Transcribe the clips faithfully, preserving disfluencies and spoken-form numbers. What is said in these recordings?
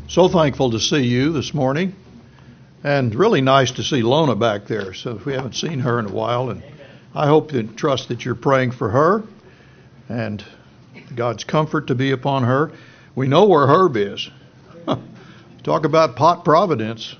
So thankful to see you this morning, and really nice to see Lona back there. So we haven't seen her in a while, and I hope and trust that you're praying for her and God's comfort to be upon her. We know where Herb is. Talk about pot providence.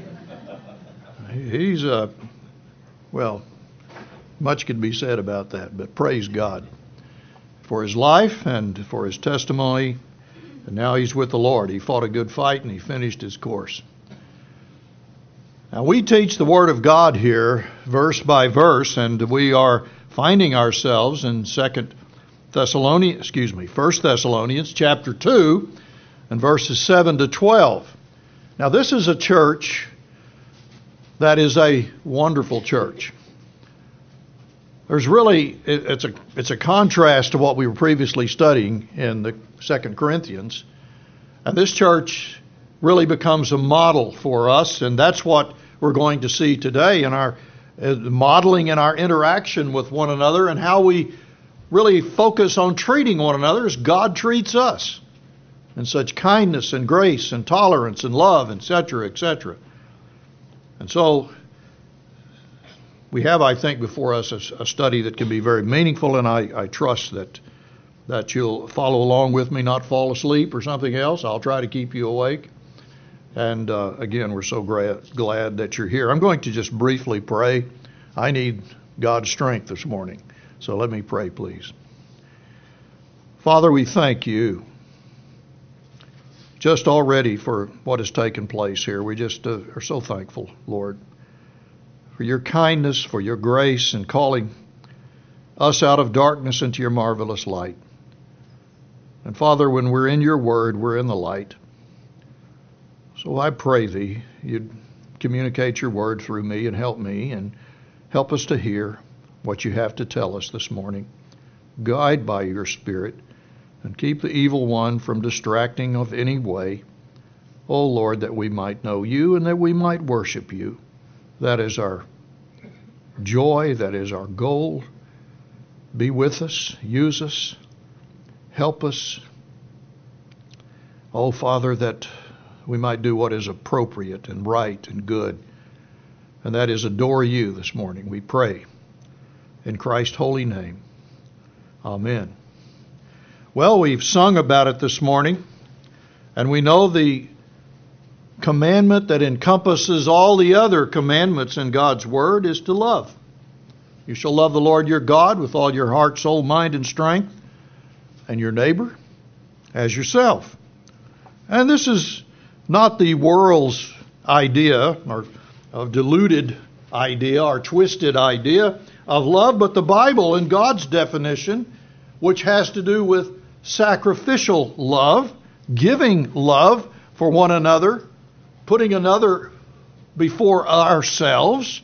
He's, uh, well, much could be said about that, but praise God for his life and for his testimony. And now he's with the Lord. He fought a good fight and he finished his course. Now we teach the Word of God here, verse by verse, and we are finding ourselves in Second Thessalonians, excuse me, First Thessalonians chapter two, and verses seven to twelve. Now this is a church that is a wonderful church. There's really, it's a it's a contrast to what we were previously studying in the Second Corinthians. And this church really becomes a model for us, and that's what we're going to see today in our uh, modeling in our interaction with one another and how we really focus on treating one another as God treats us, in such kindness and grace and tolerance and love, et cetera, et cetera. And so we have, I think, before us a, a study that can be very meaningful, and I, I trust that that you'll follow along with me, not fall asleep or something else. I'll try to keep you awake. And uh, again, we're so gra- glad that you're here. I'm going to just briefly pray. I need God's strength this morning. So let me pray, please. Father, we thank you just already for what has taken place here. We just uh, are so thankful, Lord, for your kindness, for your grace in calling us out of darkness into your marvelous light. And Father, when we're in your word, we're in the light. So I pray thee, you'd communicate your word through me and help me and help us to hear what you have to tell us this morning. Guide by your Spirit and keep the evil one from distracting of any way. Oh Lord, that we might know you and that we might worship you. That is our joy. That is our goal. Be with us. Use us. Help us. Oh, Father, that we might do what is appropriate and right and good. And that is adore you this morning, we pray. In Christ's holy name. Amen. Well, we've sung about it this morning. And we know the commandment that encompasses all the other commandments in God's Word is to love. You shall love the Lord your God with all your heart, soul, mind, and strength, and your neighbor as yourself. And this is not the world's idea or of diluted idea or twisted idea of love, but the Bible and God's definition, which has to do with sacrificial love, giving love for one another, putting another before ourselves.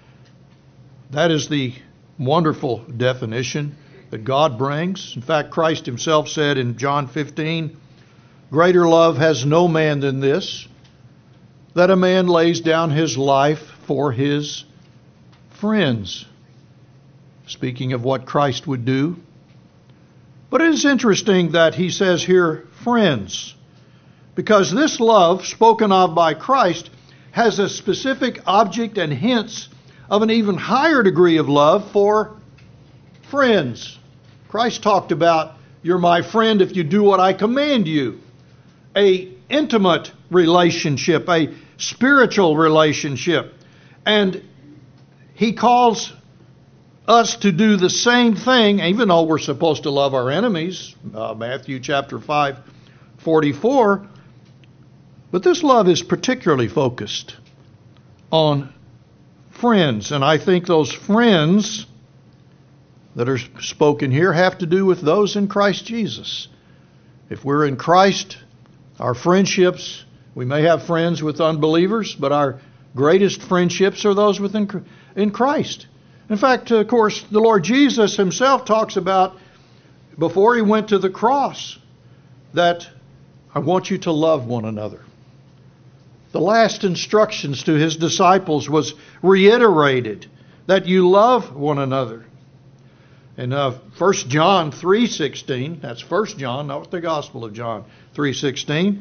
That is the wonderful definition that God brings. In fact, Christ himself said in John fifteen, greater love has no man than this, that a man lays down his life for his friends. Speaking of what Christ would do. But it is interesting that he says here, friends, because this love spoken of by Christ has a specific object and hints of an even higher degree of love for friends. Christ talked about, you're my friend if you do what I command you. A intimate relationship, a spiritual relationship. And he calls us to do the same thing, even though we're supposed to love our enemies, uh, Matthew chapter five, forty-four. But this love is particularly focused on friends. And I think those friends that are spoken here have to do with those in Christ Jesus. If we're in Christ, our friendships, we may have friends with unbelievers, but our greatest friendships are those within in Christ. In fact, of course, the Lord Jesus himself talks about, before he went to the cross, that I want you to love one another. The last instructions to his disciples was reiterated, that you love one another. In uh, First John three sixteen, that's First John, not the Gospel of John three sixteen,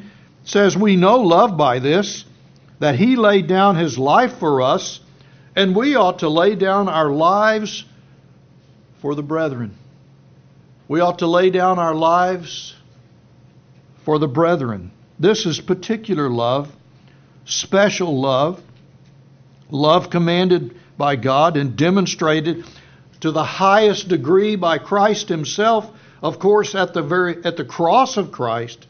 It says, we know love by this, that He laid down His life for us, and we ought to lay down our lives for the brethren. We ought to lay down our lives for the brethren. This is particular love, special love, love commanded by God and demonstrated to the highest degree by Christ Himself, of course, at the very at the cross of Christ.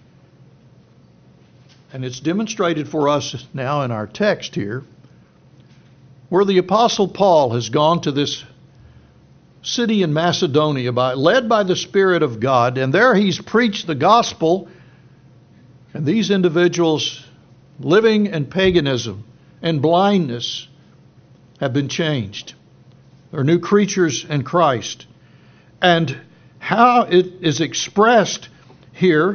And it's demonstrated for us now in our text here, where the Apostle Paul has gone to this city in Macedonia, by, led by the Spirit of God, and there he's preached the gospel, and these individuals living in paganism and blindness have been changed. They're new creatures in Christ. And how it is expressed here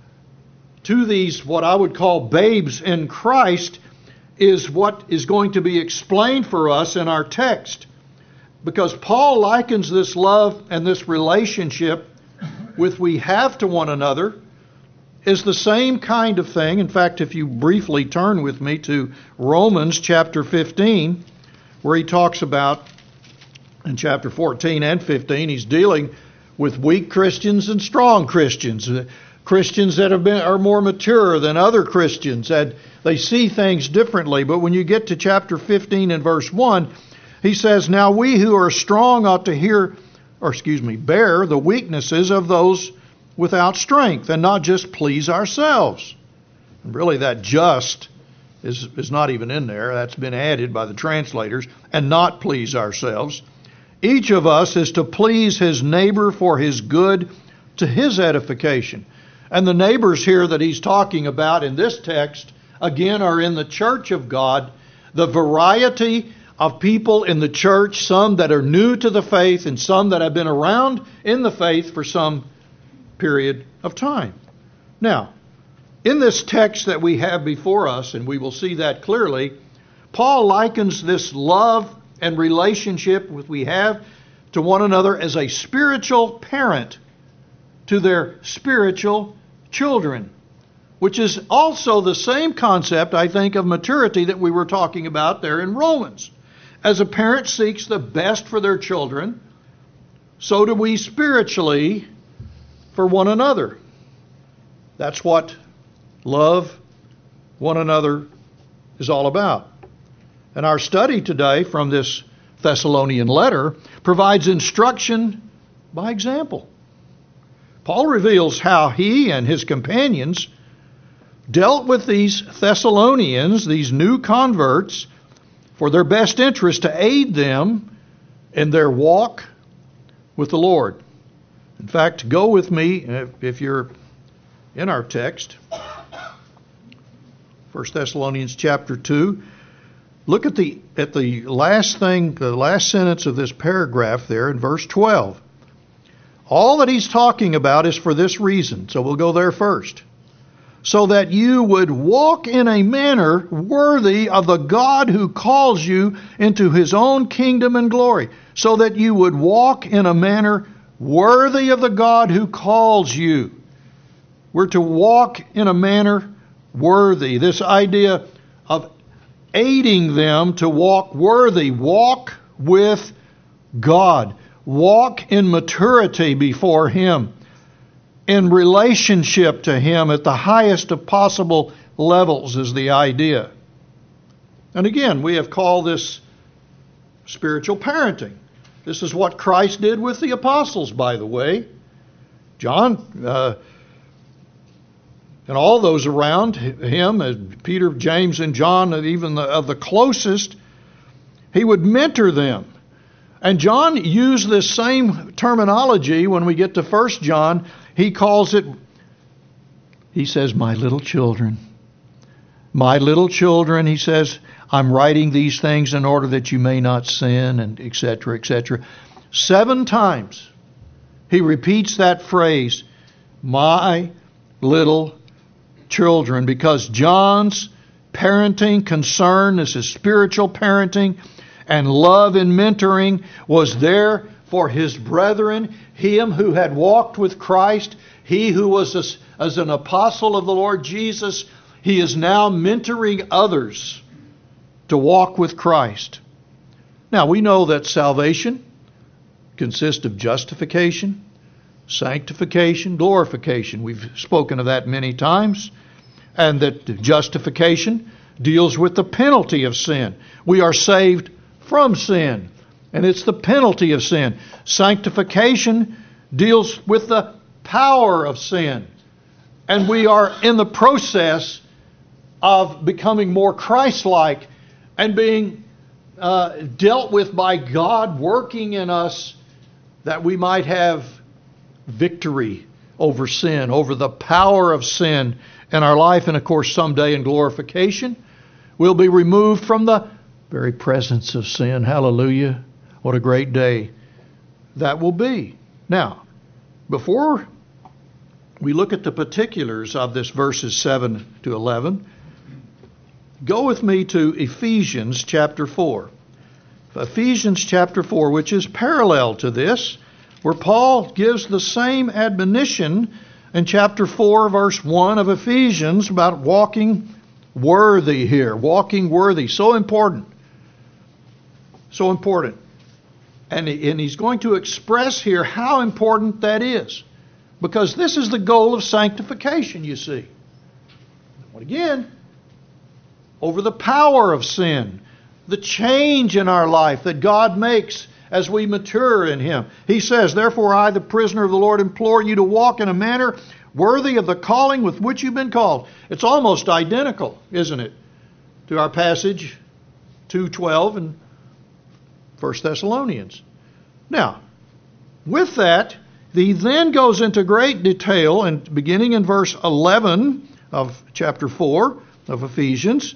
to these, what I would call babes in Christ, is what is going to be explained for us in our text. Because Paul likens this love and this relationship with we have to one another is the same kind of thing. In fact, if you briefly turn with me to Romans chapter fifteen, where he talks about, in chapter fourteen and fifteen, he's dealing with weak Christians and strong Christians. Christians that have been are more mature than other Christians, and they see things differently. But when you get to chapter fifteen and verse one, he says, now we who are strong ought to hear, or excuse me, bear the weaknesses of those without strength, and not just please ourselves. And really that just is, is not even in there. That's been added by the translators. And not please ourselves. Each of us is to please his neighbor for his good, to his edification. And the neighbors here that he's talking about in this text, again, are in the church of God. The variety of people in the church, some that are new to the faith and some that have been around in the faith for some period of time. Now, in this text that we have before us, and we will see that clearly, Paul likens this love and relationship that we have to one another as a spiritual parent to their spiritual children, which is also the same concept, I think, of maturity that we were talking about there in Romans. As a parent seeks the best for their children, so do we spiritually for one another. That's what love one another is all about. And our study today from this Thessalonian letter provides instruction by example. Paul reveals how he and his companions dealt with these Thessalonians, these new converts, for their best interest to aid them in their walk with the Lord. In fact, go with me, if you're in our text, First Thessalonians chapter two. Look at the at the last thing, the last sentence of this paragraph there in verse twelve. All that he's talking about is for this reason, so we'll go there first. So that you would walk in a manner worthy of the God who calls you into His own kingdom and glory. So that you would walk in a manner worthy of the God who calls you. We're to walk in a manner worthy. This idea of aiding them to walk worthy. Walk with God. Walk in maturity before Him. In relationship to Him at the highest of possible levels is the idea. And again, we have called this spiritual parenting. This is what Christ did with the apostles, by the way. John, uh, and all those around him, Peter, James, and John, even the, of the closest, he would mentor them. And John used this same terminology when we get to First John. He calls it, he says, my little children. My little children, he says, I'm writing these things in order that you may not sin, and et cetera, et cetera. Seven times he repeats that phrase, my little children, because John's parenting concern, this is spiritual parenting, and love and mentoring was there for his brethren, him who had walked with Christ, he who was as an apostle of the Lord Jesus, he is now mentoring others to walk with Christ. Now, we know that salvation consists of justification, sanctification, glorification. We've spoken of that many times. And that justification deals with the penalty of sin. We are saved from sin, and it's the penalty of sin. Sanctification deals with the power of sin, and we are in the process of becoming more Christ-like and being uh, dealt with by God, working in us that we might have victory over sin, over the power of sin in our life. And of course, someday in glorification, we'll be removed from the very presence of sin. Hallelujah. What a great day that will be. Now, before we look at the particulars of this verses seven to eleven, go with me to Ephesians chapter four. Ephesians chapter four, which is parallel to this, where Paul gives the same admonition in chapter four, verse one of Ephesians about walking worthy here. Walking worthy. So important. So important. And, and he's going to express here how important that is. Because this is the goal of sanctification, you see. But again, over the power of sin, the change in our life that God makes as we mature in Him. He says, "Therefore I, the prisoner of the Lord, implore you to walk in a manner worthy of the calling with which you've been called." It's almost identical, isn't it, to our passage two twelve in First Thessalonians. Now, with that, he then goes into great detail, and beginning in verse eleven of chapter four of Ephesians,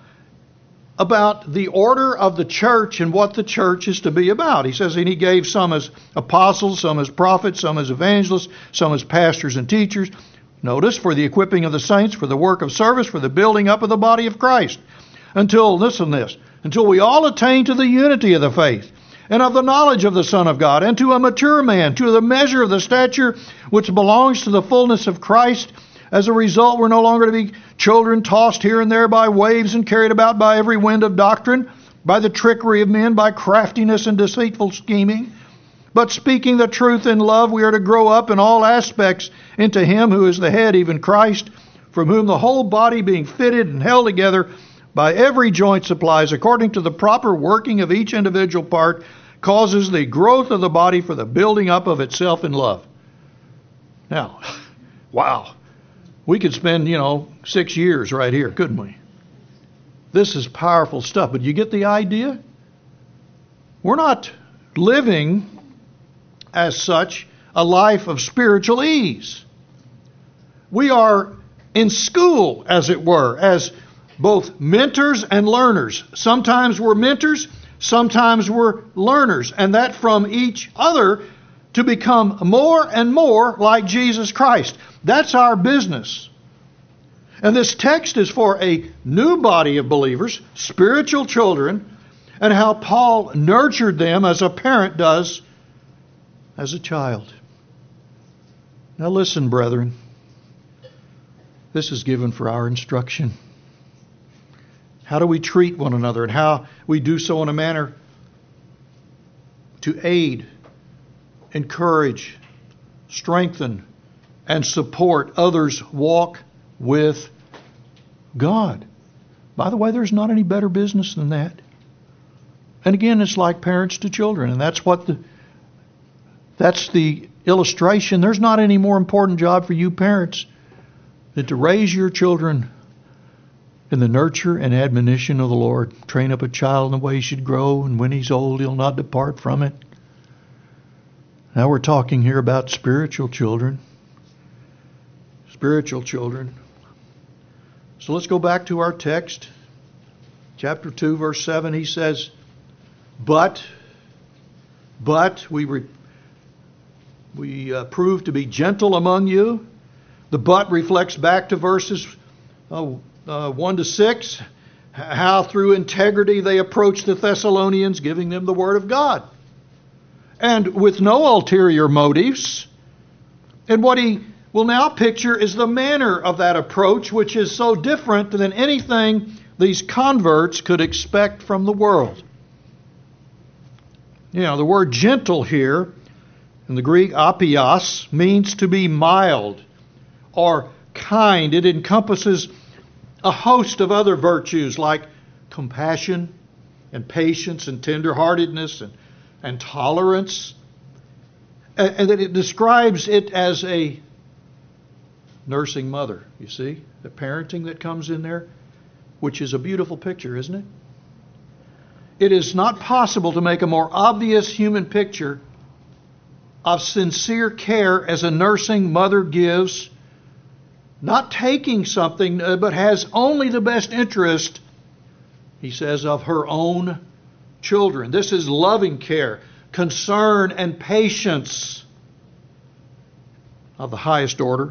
about the order of the church and what the church is to be about. He says, and he gave some as apostles, some as prophets, some as evangelists, some as pastors and teachers. Notice, for the equipping of the saints, for the work of service, for the building up of the body of Christ. Until, listen to this, until we all attain to the unity of the faith and of the knowledge of the Son of God, and to a mature man, to the measure of the stature which belongs to the fullness of Christ. As a result, we're no longer to be children tossed here and there by waves and carried about by every wind of doctrine, by the trickery of men, by craftiness and deceitful scheming. But speaking the truth in love, we are to grow up in all aspects into Him who is the head, even Christ, from whom the whole body being fitted and held together by every joint supplies, according to the proper working of each individual part, causes the growth of the body for the building up of itself in love. Now, wow. We could spend, you know, six years right here, couldn't we? This is powerful stuff, but you get the idea? We're not living, as such, a life of spiritual ease. We are in school, as it were, as both mentors and learners. Sometimes we're mentors, sometimes we're learners, and that from each other to become more and more like Jesus Christ. That's our business. And this text is for a new body of believers, spiritual children, and how Paul nurtured them as a parent does as a child. Now listen, brethren. This is given for our instruction. How do we treat one another, and how we do so in a manner to aid, encourage, strengthen, and support others' walk with God. By the way, there's not any better business than that. And again, it's like parents to children, and that's what the that's the illustration. There's not any more important job for you parents than to raise your children in the nurture and admonition of the Lord. Train up a child in the way he should grow, and when he's old, he'll not depart from it. Now we're talking here about spiritual children. Spiritual children. So let's go back to our text. Chapter two, verse seven, he says, But, but we re, we uh, prove to be gentle among you. The but reflects back to verses uh, uh, one to six, how through integrity they approached the Thessalonians, giving them the Word of God. And with no ulterior motives. And what he we'll now picture is the manner of that approach, which is so different than anything these converts could expect from the world. You know, the word gentle here in the Greek, apios, means to be mild or kind. It encompasses a host of other virtues like compassion and patience and tenderheartedness and, and tolerance. And that it describes it as a nursing mother, you see, the parenting that comes in there, which is a beautiful picture, isn't it? It is not possible to make a more obvious human picture of sincere care as a nursing mother gives, not taking something, but has only the best interest, he says, of her own children. This is loving care, concern, and patience of the highest order.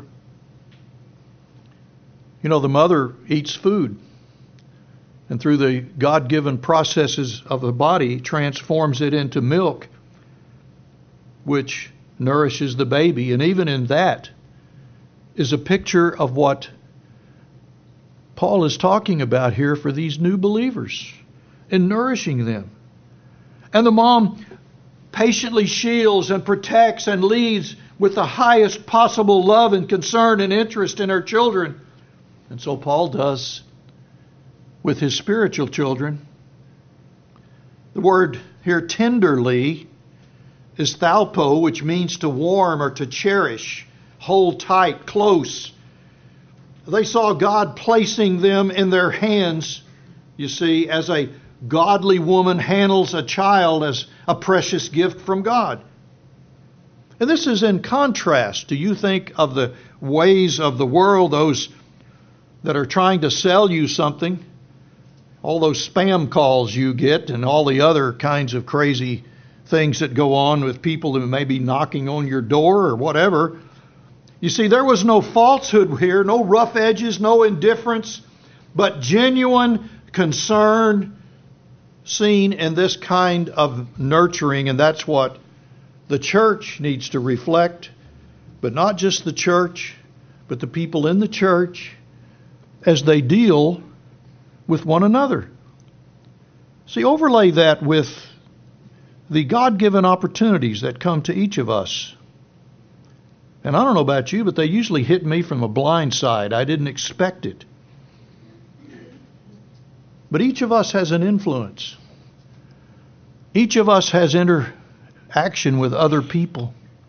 You know, the mother eats food, and through the God-given processes of the body, transforms it into milk, which nourishes the baby. And even in that is a picture of what Paul is talking about here for these new believers, in nourishing them. And the mom patiently shields and protects and leads with the highest possible love and concern and interest in her children. And so Paul does with his spiritual children. The word here, tenderly, is thalpo, which means to warm or to cherish, hold tight, close. They saw God placing them in their hands, you see, as a godly woman handles a child as a precious gift from God. And this is in contrast. Do you think of the ways of the world, those that are trying to sell you something, all those spam calls you get and all the other kinds of crazy things that go on with people who may be knocking on your door or whatever. You see, there was no falsehood here, no rough edges, no indifference, but genuine concern seen in this kind of nurturing. And that's what the church needs to reflect, but not just the church, but the people in the church as they deal with one another. See, overlay that with the God-given opportunities that come to each of us. And I don't know about you, but they usually hit me from a blind side. I didn't expect it. But each of us has an influence. Each of us has interaction with other people.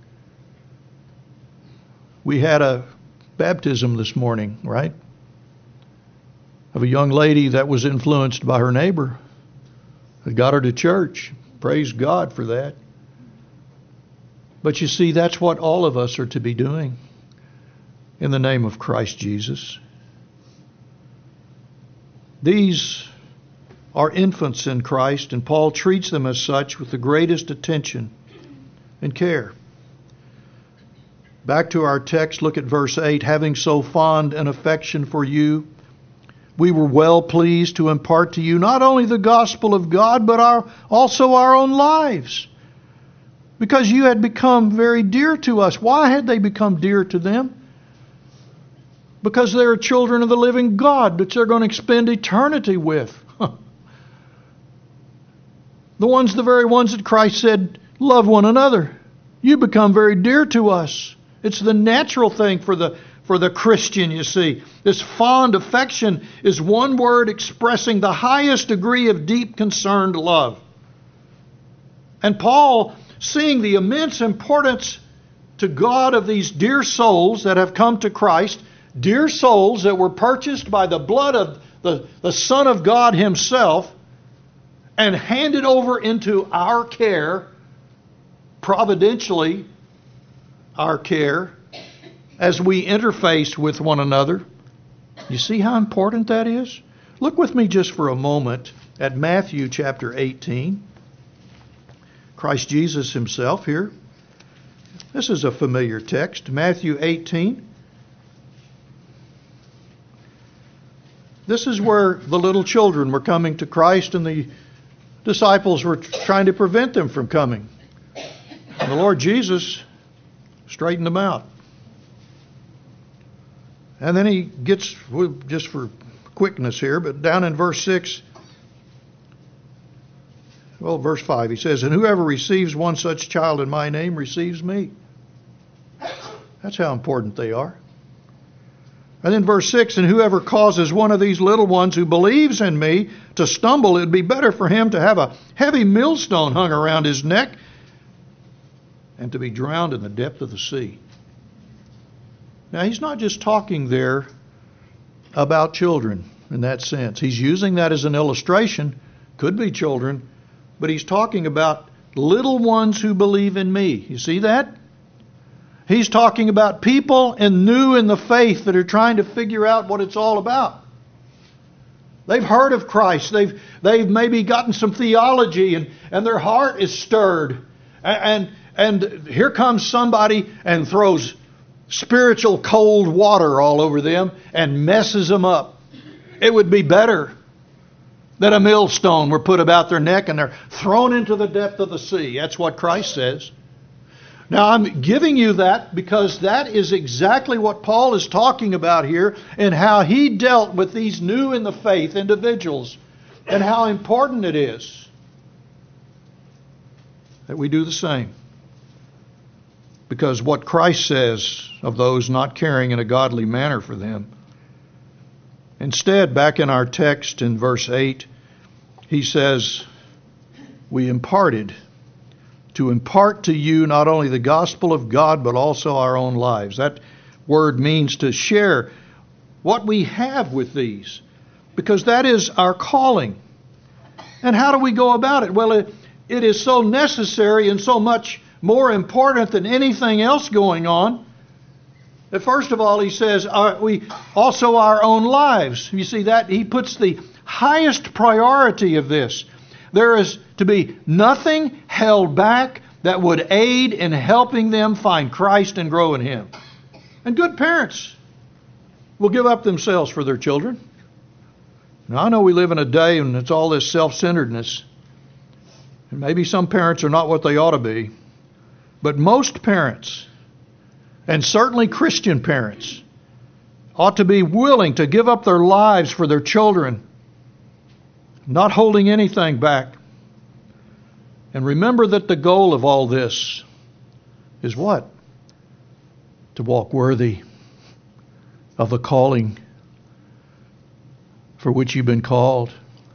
We had a baptism this morning, right? Of a young lady that was influenced by her neighbor. It got her to church. Praise God for that. But you see, that's what all of us are to be doing in the name of Christ Jesus. These are infants in Christ, and Paul treats them as such with the greatest attention and care. Back to our text, look at verse eight. Having so fond an affection for you, we were well pleased to impart to you not only the gospel of God, but our, also our own lives, because you had become very dear to us. Why had they become dear to them? Because they are children of the living God that they're going to spend eternity with. The ones, the very ones that Christ said, love one another. You become very dear to us. It's the natural thing for the For the Christian, you see. This fond affection is one word expressing the highest degree of deep concerned love. And Paul, seeing the immense importance to God of these dear souls that have come to Christ, dear souls that were purchased by the blood of the, the Son of God Himself and handed over into our care, providentially our care, as we interface with one another. You see how important that is? Look with me just for a moment at Matthew chapter eighteen. Christ Jesus Himself here. This is a familiar text. Matthew eighteen. This is where the little children were coming to Christ and the disciples were trying to prevent them from coming. And the Lord Jesus straightened them out. And then he gets, just for quickness here, but down in verse six, well, verse five, he says, and whoever receives one such child in my name receives me. That's how important they are. And then verse six, and whoever causes one of these little ones who believes in me to stumble, it would be better for him to have a heavy millstone hung around his neck and to be drowned in the depth of the sea. Now, he's not just talking there about children in that sense. He's using that as an illustration. Could be children, but he's talking about little ones who believe in me. You see that? He's talking about people and new in the faith that are trying to figure out what it's all about. They've heard of Christ. They've they've maybe gotten some theology, and, and their heart is stirred. And, and and here comes somebody and throws spiritual cold water all over them and messes them up. It would be better that a millstone were put about their neck and they're thrown into the depth of the sea. That's what Christ says. Now, I'm giving you that because that is exactly what Paul is talking about here, and how he dealt with these new in the faith individuals, and how important it is that we do the same. Because what Christ says of those not caring in a godly manner for them. Instead, back in our text in verse eight, he says, we imparted, to impart to you not only the gospel of God, but also our own lives. That word means to share what we have with these, because that is our calling. And how do we go about it? Well, it, it is so necessary and so much more important than anything else going on. That first of all, he says, uh, we also our own lives. You see that? He puts the highest priority of this. There is to be nothing held back that would aid in helping them find Christ and grow in Him. And good parents will give up themselves for their children. Now, I know we live in a day when it's all this self-centeredness. And maybe some parents are not what they ought to be. But most parents, and certainly Christian parents, ought to be willing to give up their lives for their children, not holding anything back. And remember that the goal of all this is what? To walk worthy of the calling for which you've been called.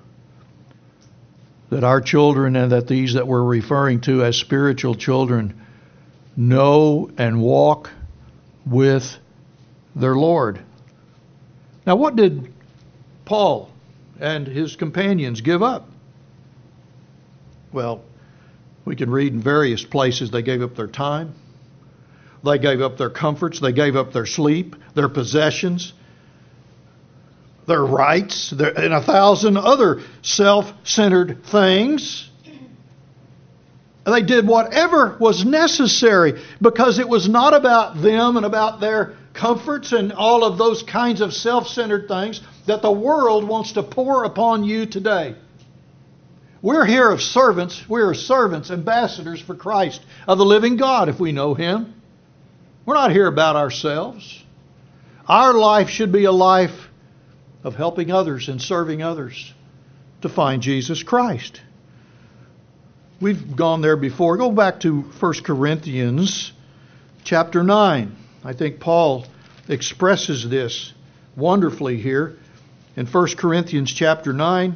That our children, and that these that we're referring to as spiritual children, know and walk with their Lord. Now, what did Paul and his companions give up? Well, we can read in various places they gave up their time. They gave up their comforts. They gave up their sleep, their possessions, their rights, their, and a thousand other self-centered things. They did whatever was necessary because it was not about them and about their comforts and all of those kinds of self-centered things that the world wants to pour upon you today. We're here of servants. We're servants, ambassadors for Christ, of the living God, if we know Him. We're not here about ourselves. Our life should be a life of helping others and serving others to find Jesus Christ. We've gone there before. Go back to First Corinthians chapter nine. I think Paul expresses this wonderfully here in First Corinthians chapter nine.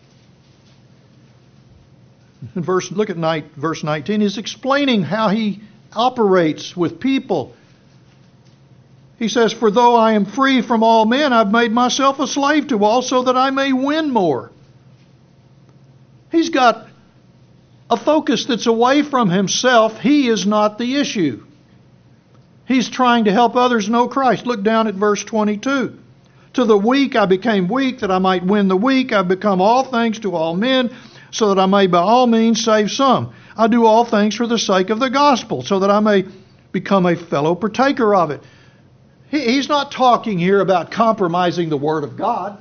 In verse, look at night, verse nineteen. He's explaining how he operates with people. He says, for though I am free from all men, I've made myself a slave to all, so that I may win more. He's got a focus that's away from himself. He is not the issue. He's trying to help others know Christ. Look down at verse twenty-two. To the weak I became weak, that I might win the weak. I've become all things to all men, so that I may by all means save some. I do all things for the sake of the gospel, so that I may become a fellow partaker of it. He's not talking here about compromising the Word of God.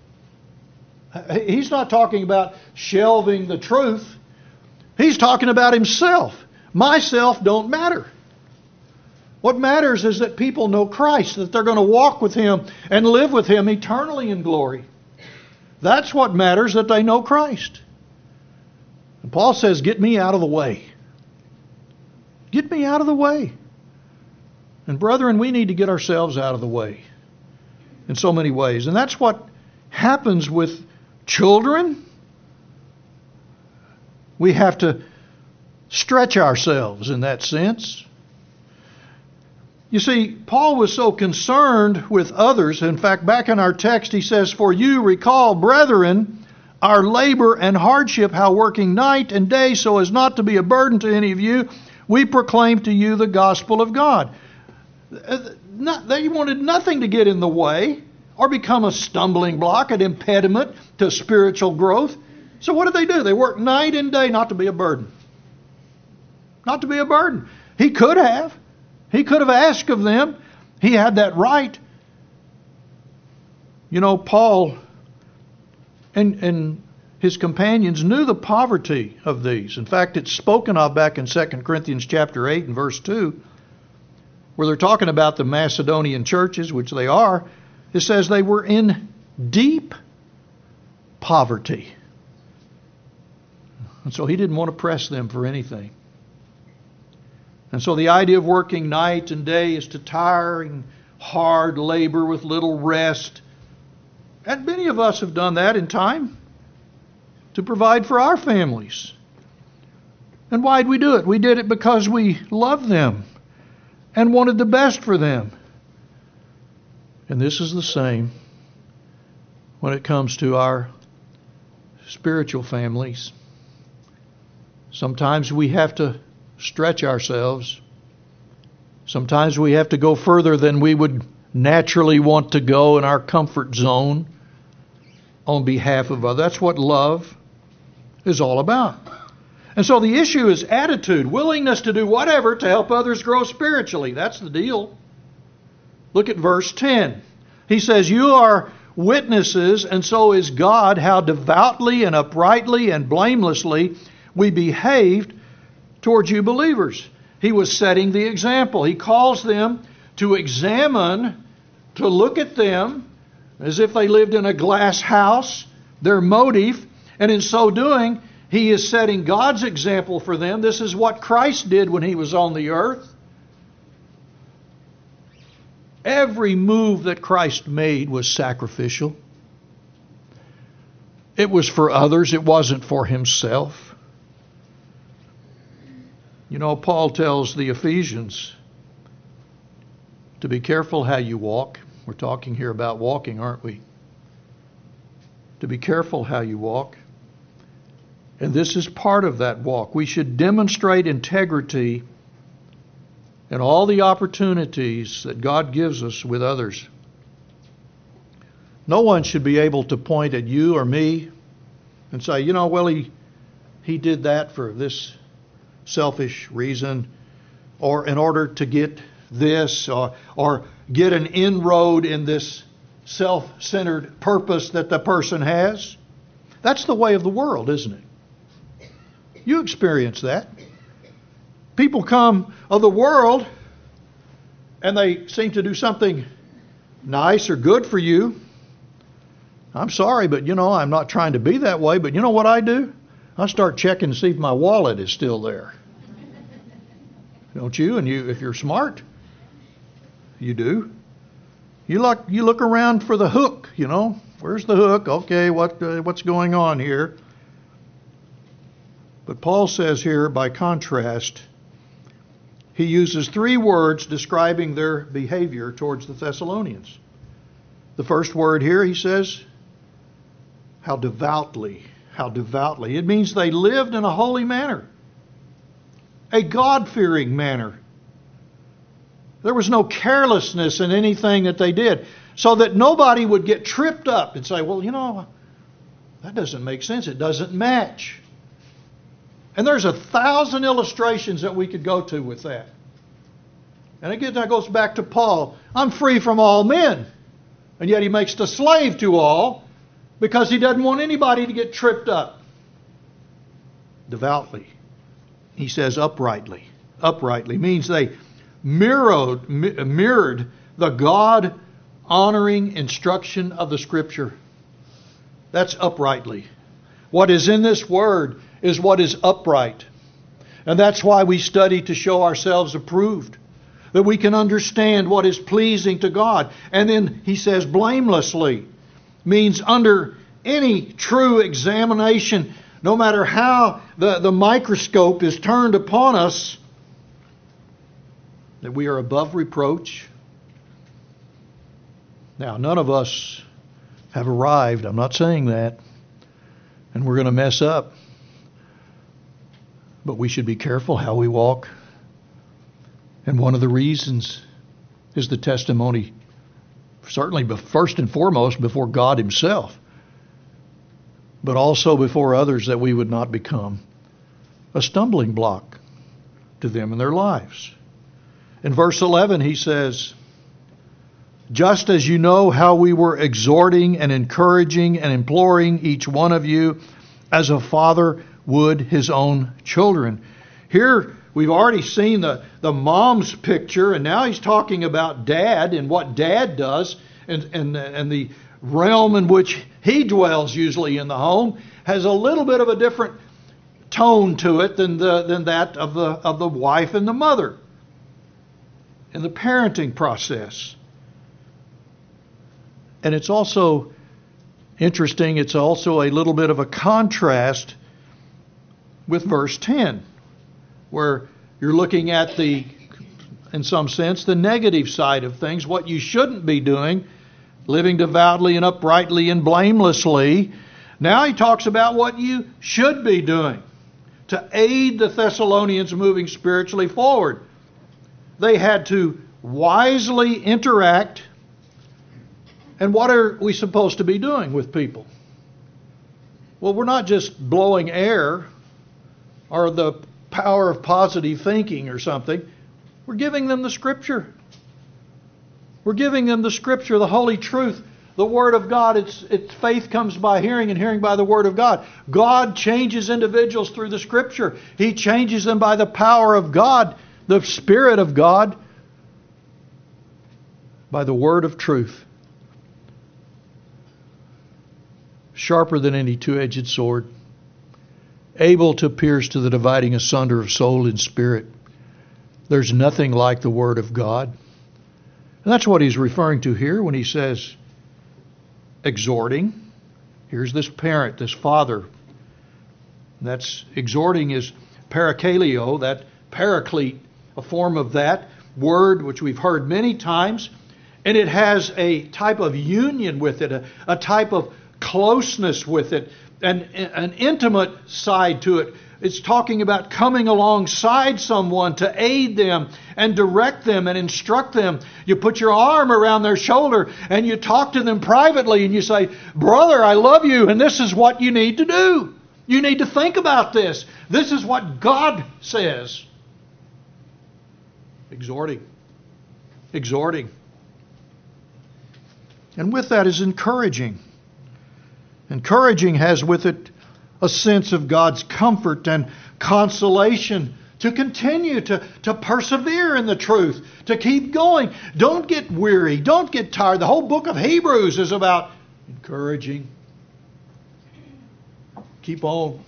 He's not talking about shelving the truth. He's talking about himself. Myself don't matter. What matters is that people know Christ, that they're going to walk with Him and live with Him eternally in glory. That's what matters, that they know Christ. And Paul says, get me out of the way. Get me out of the way. And brethren, we need to get ourselves out of the way in so many ways. And that's what happens with children. We have to stretch ourselves in that sense. You see, Paul was so concerned with others. In fact, back in our text, he says, for you recall, brethren, our labor and hardship, how working night and day so as not to be a burden to any of you, we proclaim to you the gospel of God. Not, they wanted nothing to get in the way or become a stumbling block, an impediment to spiritual growth. So what did they do? They worked night and day not to be a burden. Not to be a burden. He could have. He could have asked of them. He had that right. You know, Paul and, and his companions knew the poverty of these. In fact, it's spoken of back in Second Corinthians chapter eight and verse two, where they're talking about the Macedonian churches, which they are. It says they were in deep poverty. And so he didn't want to press them for anything. And so the idea of working night and day is to tiring, hard labor with little rest. And many of us have done that in time to provide for our families. And why did we do it? We did it because we loved them and wanted the best for them. And this is the same when it comes to our spiritual families. Sometimes we have to stretch ourselves. Sometimes we have to go further than we would naturally want to go in our comfort zone on behalf of others. That's what love is all about. And so the issue is attitude, willingness to do whatever to help others grow spiritually. That's the deal. Look at verse ten. He says, you are witnesses, and so is God, how devoutly and uprightly and blamelessly we behaved towards you believers. He was setting the example. He calls them to examine, to look at them as if they lived in a glass house, their motive, and in so doing, he is setting God's example for them. This is what Christ did when he was on the earth. Every move that Christ made was sacrificial. It was for others. It wasn't for himself. You know, Paul tells the Ephesians to be careful how you walk. We're talking here about walking, aren't we? To be careful how you walk. And this is part of that walk. We should demonstrate integrity in all the opportunities that God gives us with others. No one should be able to point at you or me and say, you know, well, he, he did that for this selfish reason, or in order to get this, or, or get an inroad in this self-centered purpose that the person has. That's the way of the world, isn't it? You experience that. People come of the world and they seem to do something nice or good for you. I'm sorry, but you know, I'm not trying to be that way, but you know what I do? I start checking to see if my wallet is still there. Don't you? And you, if you're smart, you do. You look, you look around for the hook, you know. Where's the hook? Okay, what uh, what's going on here? But Paul says here, by contrast, he uses three words describing their behavior towards the Thessalonians. The first word here, he says, how devoutly, how devoutly. It means they lived in a holy manner, a God-fearing manner. There was no carelessness in anything that they did, so that nobody would get tripped up and say, well, you know, that doesn't make sense. It doesn't match. And there's a thousand illustrations that we could go to with that. And again, that goes back to Paul. I'm free from all men. And yet he makes the slave to all because he doesn't want anybody to get tripped up. Devoutly. He says uprightly. Uprightly means they mirrored, mirrored the God-honoring instruction of the Scripture. That's uprightly. What is in this Word is what is upright. And that's why we study to show ourselves approved, that we can understand what is pleasing to God. And then he says blamelessly means under any true examination, no matter how the, the microscope is turned upon us, that we are above reproach. Now, none of us have arrived. I'm not saying that. And we're going to mess up. But we should be careful how we walk. And one of the reasons is the testimony, certainly first and foremost before God Himself, but also before others, that we would not become a stumbling block to them in their lives. In verse eleven, he says, just as you know how we were exhorting and encouraging and imploring each one of you as a father would his own children. Here we've already seen the, the mom's picture, and now he's talking about dad and what dad does, and, and, and the realm in which he dwells usually in the home has a little bit of a different tone to it than the than that of the of the wife and the mother in the parenting process. And it's also interesting, it's also a little bit of a contrast with verse ten, where you're looking at the, in some sense, the negative side of things, what you shouldn't be doing, living devoutly and uprightly and blamelessly. Now he talks about what you should be doing to aid the Thessalonians moving spiritually forward. They had to wisely interact. And what are we supposed to be doing with people? Well, we're not just blowing air or the power of positive thinking or something. We're giving them the Scripture. We're giving them the Scripture, the holy truth, the Word of God. It's, it's faith comes by hearing, and hearing by the Word of God. God changes individuals through the Scripture. He changes them by the power of God, the Spirit of God, by the Word of truth. Sharper than any two-edged sword, able to pierce to the dividing asunder of soul and spirit. There's nothing like the Word of God. And that's what he's referring to here when he says exhorting. Here's this parent, this father. That's exhorting is parakaleo, that paraclete, a form of that word which we've heard many times. And it has a type of union with it, a, a type of closeness with it, and an intimate side to it. It's talking about coming alongside someone to aid them and direct them and instruct them. You put your arm around their shoulder and you talk to them privately and you say, brother, I love you, and this is what you need to do. You need to think about this. This is what God says. Exhorting. Exhorting. And with that is encouraging. Encouraging has with it a sense of God's comfort and consolation to continue to, to persevere in the truth, to keep going. Don't get weary. Don't get tired. The whole book of Hebrews is about encouraging. Keep on.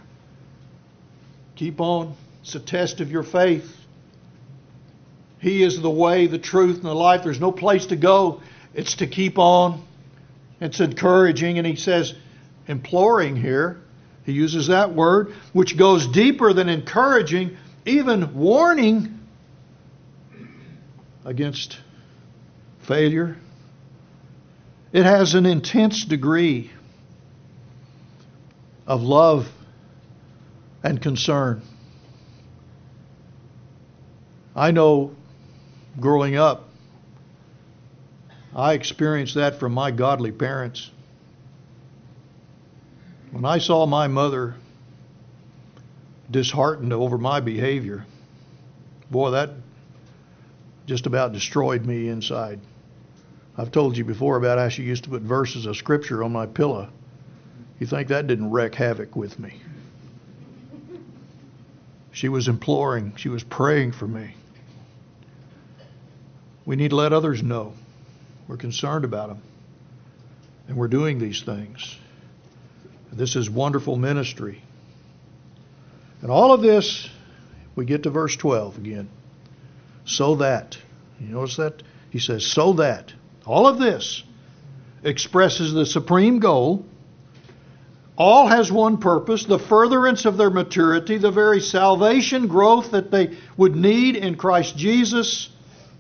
Keep on. It's a test of your faith. He is the way, the truth, and the life. There's no place to go. It's to keep on. It's encouraging, and he says imploring here. He uses that word, which goes deeper than encouraging, even warning against failure. It has an intense degree of love and concern. I know growing up, I experienced that from my godly parents. When I saw my mother disheartened over my behavior, boy, that just about destroyed me inside. I've told you before about how she used to put verses of Scripture on my pillow. You think that didn't wreak havoc with me? She was imploring, she was praying for me. We need to let others know. We're concerned about them. And we're doing these things. This is wonderful ministry. And all of this, we get to verse twelve again. So that. You notice that? He says, so that. All of this expresses the supreme goal. All has one purpose, the furtherance of their maturity, the very salvation growth that they would need in Christ Jesus.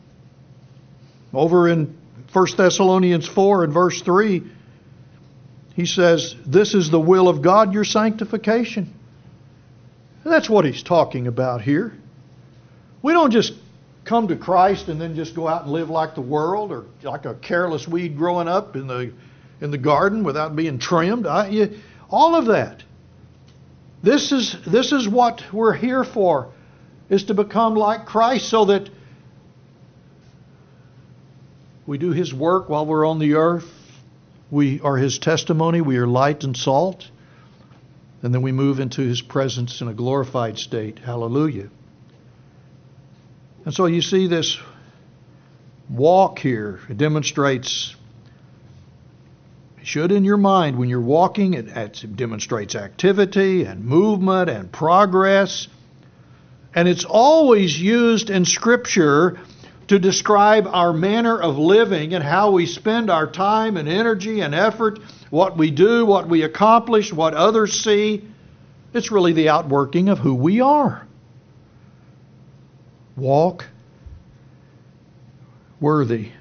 Over in First Thessalonians four and verse three, he says, this is the will of God, your sanctification. And that's what he's talking about here. We don't just come to Christ and then just go out and live like the world or like a careless weed growing up in the in the garden without being trimmed. I, you, all of that. This is this is what we're here for, is to become like Christ so that we do His work while we're on the earth. We are His testimony. We are light and salt. And then we move into His presence in a glorified state. Hallelujah. And so you see this walk here. It demonstrates, it should in your mind, when you're walking, it, it demonstrates activity and movement and progress. And it's always used in Scripture to describe our manner of living and how we spend our time and energy and effort, what we do, what we accomplish, what others see. It's really the outworking of who we are. Walk worthy.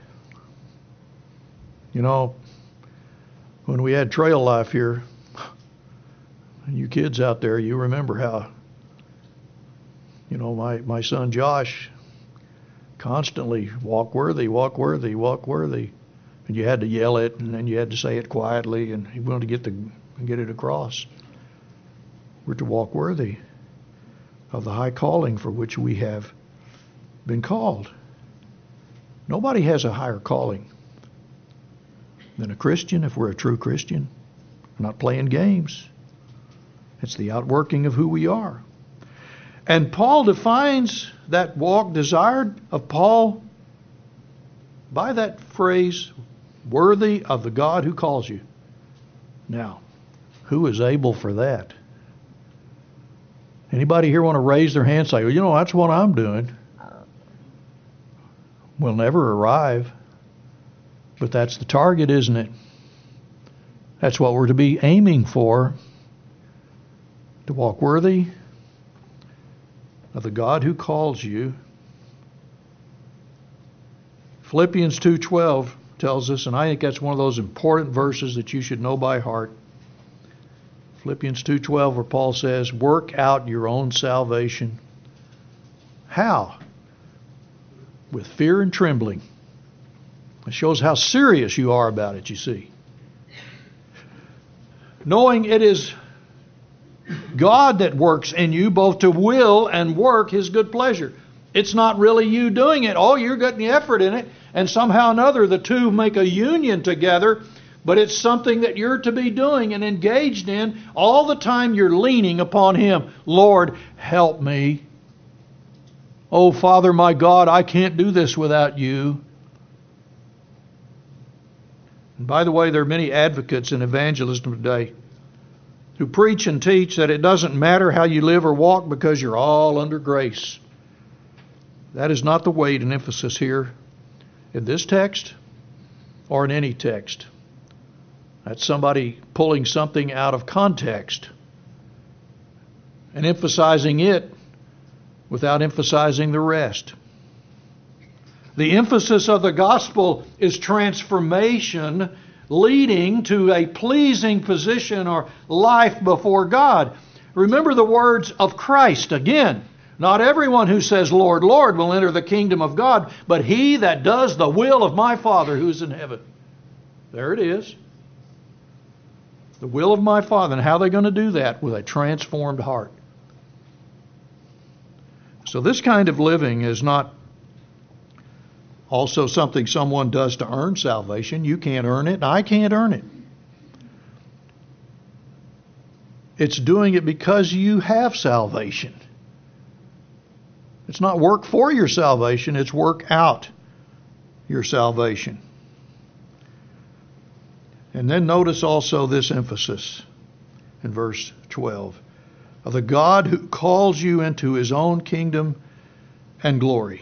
You know, when we had trail life here, you kids out there, you remember how, you know, my, my son Josh constantly, walk worthy, walk worthy, walk worthy. And you had to yell it, and then you had to say it quietly, and he wanted to get the get it across. We're to walk worthy of the high calling for which we have been called. Nobody has a higher calling than a Christian if we're a true Christian. We're not playing games. It's the outworking of who we are. And Paul defines that walk desired of Paul by that phrase, worthy of the God who calls you. Now, who is able for that? Anybody here want to raise their hand and say, well, you know, that's what I'm doing? We'll never arrive. But that's the target, isn't it? That's what we're to be aiming for. To walk worthy of the God who calls you. Philippians two twelve tells us, and I think that's one of those important verses that you should know by heart. Philippians two twelve, where Paul says, work out your own salvation. How? With fear and trembling. It shows how serious you are about it, you see. Knowing it is God that works in you both to will and work His good pleasure. It's not really you doing it. Oh, you're getting the effort in it. And somehow or another, the two make a union together. But it's something that you're to be doing and engaged in. All the time you're leaning upon Him. Lord, help me. Oh, Father, my God, I can't do this without You. And by the way, there are many advocates in evangelism today who preach and teach that it doesn't matter how you live or walk because you're all under grace. That is not the weight and emphasis here in this text or in any text. That's somebody pulling something out of context and emphasizing it without emphasizing the rest. The emphasis of the gospel is transformation leading to a pleasing position or life before God. Remember the words of Christ again. Not everyone who says, Lord, Lord, will enter the kingdom of God, but he that does the will of my Father who is in heaven. There it is. The will of my Father. And how are they going to do that? With a transformed heart. So this kind of living is not also something someone does to earn salvation. You can't earn it, and I can't earn it. It's doing it because you have salvation. It's not work for your salvation, it's work out your salvation. And then notice also this emphasis in verse twelve. Of the God who calls you into his own kingdom and glory.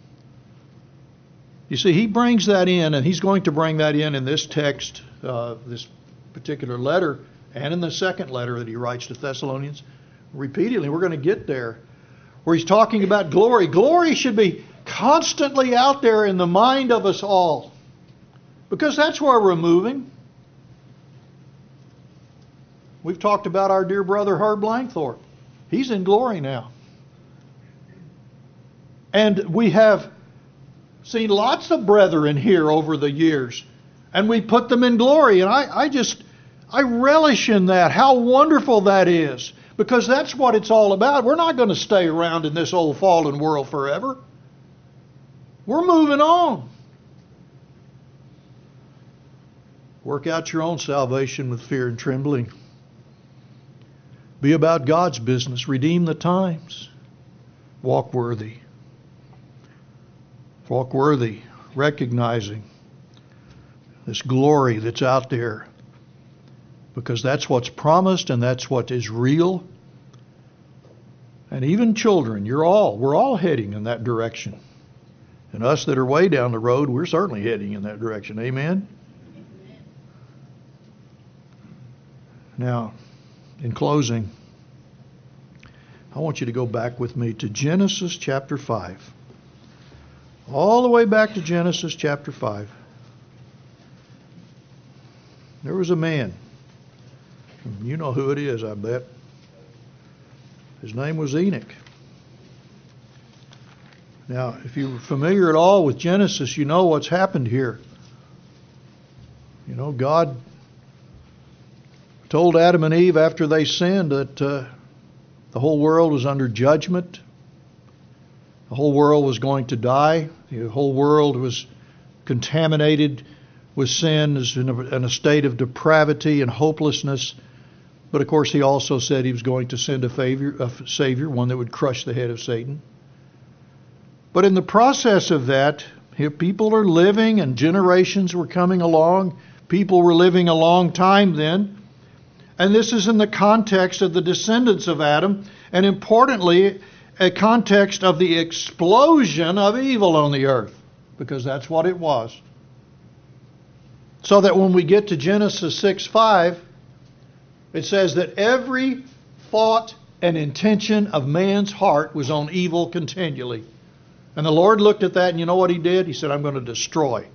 You see, he brings that in, and he's going to bring that in in this text, uh, this particular letter, and in the second letter that he writes to Thessalonians. Repeatedly, we're going to get there, where he's talking about glory. Glory should be constantly out there in the mind of us all, because that's where we're moving. We've talked about our dear brother Herb Langthorpe. He's in glory now. And we have seen lots of brethren here over the years, and we put them in glory. And I, I just, I relish in that. How wonderful that is. Because that's what it's all about. We're not going to stay around in this old fallen world forever. We're moving on. Work out your own salvation with fear and trembling. Be about God's business. Redeem the times. Walk worthy. Walk worthy, recognizing this glory that's out there. Because that's what's promised and that's what is real. And even children, you're all, we're all heading in that direction. And us that are way down the road, we're certainly heading in that direction. Amen? Amen. Now, in closing, I want you to go back with me to Genesis chapter five. All the way back to Genesis chapter five. There was a man. You know who it is, I bet. His name was Enoch. Now, if you're familiar at all with Genesis, you know what's happened here. You know, God told Adam and Eve after they sinned that uh, the whole world was under judgment. The whole world was going to die. The whole world was contaminated with sin, is in a, in a state of depravity and hopelessness. But of course, he also said he was going to send a, favor, a Savior, one that would crush the head of Satan. But in the process of that, here people are living and generations were coming along. People were living a long time then. And this is in the context of the descendants of Adam, and importantly, a context of the explosion of evil on the earth, because that's what it was. So that when we get to Genesis six five, it says that every thought and intention of man's heart was on evil continually. And the Lord looked at that, and you know what he did? He said, I'm going to destroy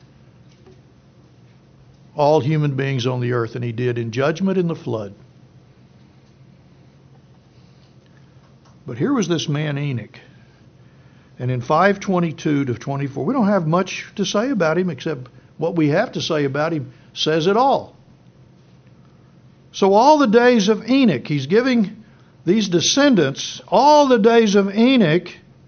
all human beings on the earth. And he did in judgment in the flood. But here was this man Enoch. And in five twenty-two to twenty-four, we don't have much to say about him, except what we have to say about him says it all. So all the days of Enoch, he's giving these descendants all the days of Enoch.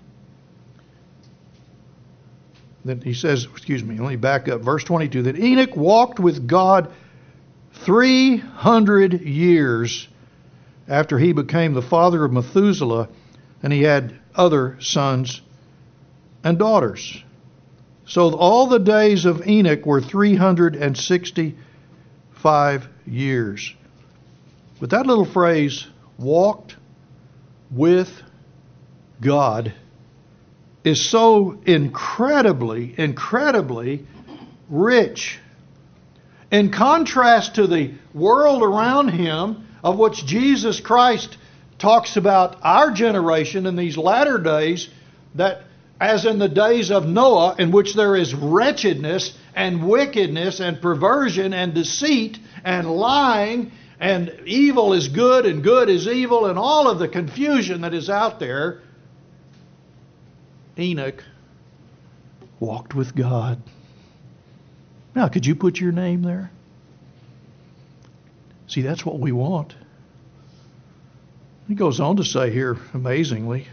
That he says, excuse me, let me back up. Verse twenty-two, that Enoch walked with God three hundred years after he became the father of Methuselah, and he had other sons and daughters. So all the days of Enoch were three hundred sixty-five years. But that little phrase, walked with God, is so incredibly, incredibly rich. In contrast to the world around him, of which Jesus Christ talks about our generation in these latter days, that as in the days of Noah, in which there is wretchedness and wickedness and perversion and deceit and lying, and evil is good and good is evil, and all of the confusion that is out there, Enoch walked with God. Now, could you put your name there? See, that's what we want. He goes on to say here, amazingly,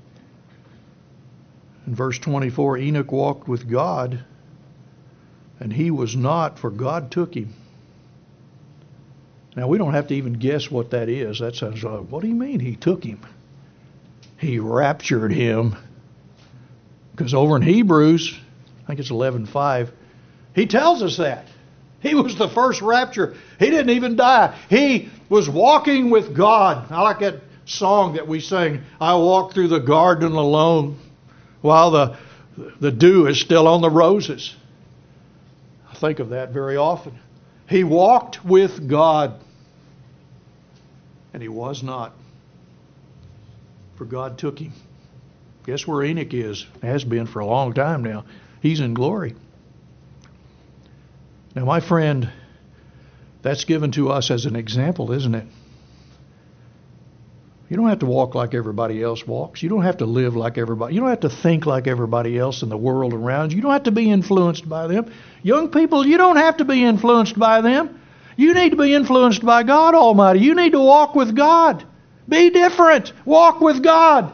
in verse twenty-four, Enoch walked with God, and he was not, for God took him. Now, we don't have to even guess what that is. That sounds like, what do you mean he took him? He raptured him. Because over in Hebrews, think it's eleven five, he tells us that. He was the first rapture. He didn't even die. He was walking with God. I like that song that we sing, I walk through the garden alone while the, the dew is still on the roses. I think of that very often. He walked with God, and he was not, for God took him. Guess where Enoch is? Has been for a long time now. He's in glory. Now, my friend, that's given to us as an example, isn't it? You don't have to walk like everybody else walks. You don't have to live like everybody. You don't have to think like everybody else in the world around you. You don't have to be influenced by them. Young people, you don't have to be influenced by them. You need to be influenced by God Almighty. You need to walk with God. Be different. Walk with God.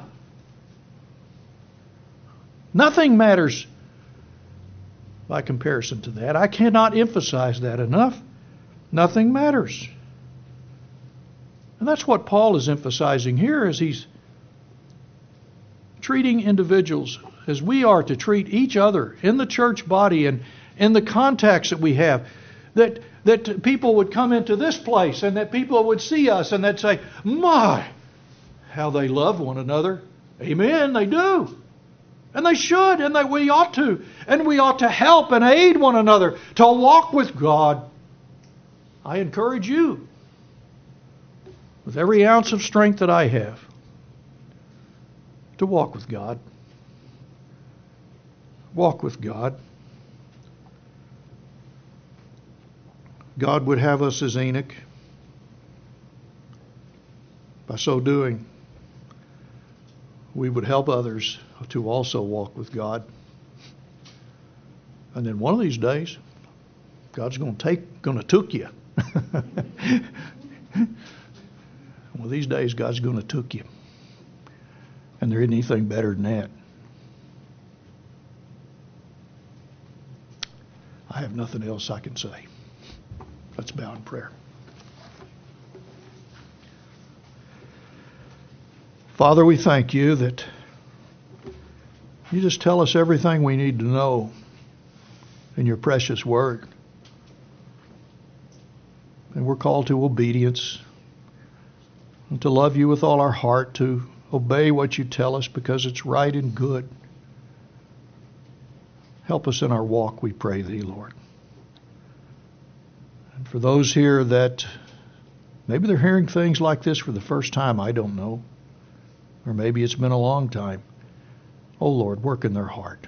Nothing matters by comparison to that. I cannot emphasize that enough. Nothing matters. And that's what Paul is emphasizing here as he's treating individuals as we are to treat each other in the church body and in the contacts that we have. That, that people would come into this place and that people would see us and they'd say, my, how they love one another. Amen, they do. And they should, and they, we ought to. And we ought to help and aid one another to walk with God. I encourage you, with every ounce of strength that I have, to walk with God. Walk with God. God would have us as Enoch. By so doing, we would help others to also walk with God. And then one of these days, God's going to take, going to took you. One of these days, God's going to took you. And there isn't anything better than that. I have nothing else I can say. Let's bow in prayer. Father, we thank you that you just tell us everything we need to know in your precious word. And we're called to obedience and to love you with all our heart, to obey what you tell us because it's right and good. Help us in our walk, we pray thee, Lord. And for those here that maybe they're hearing things like this for the first time, I don't know. Or maybe it's been a long time. Oh, Lord, work in their heart.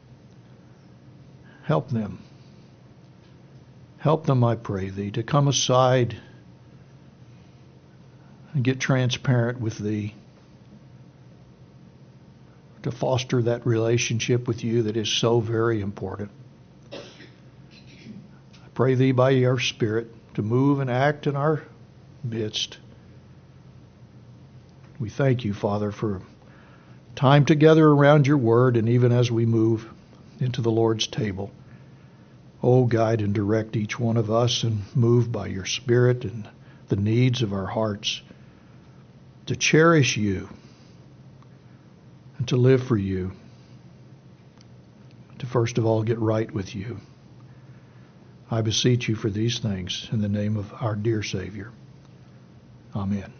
Help them. Help them, I pray thee, to come aside and get transparent with thee, to foster that relationship with you that is so very important. I pray thee by your Spirit to move and act in our midst. We thank you, Father, for time together around your word, and even as we move into the Lord's table. Oh, guide and direct each one of us and move by your Spirit and the needs of our hearts to cherish you and to live for you, to first of all get right with you. I beseech you for these things in the name of our dear Savior. Amen.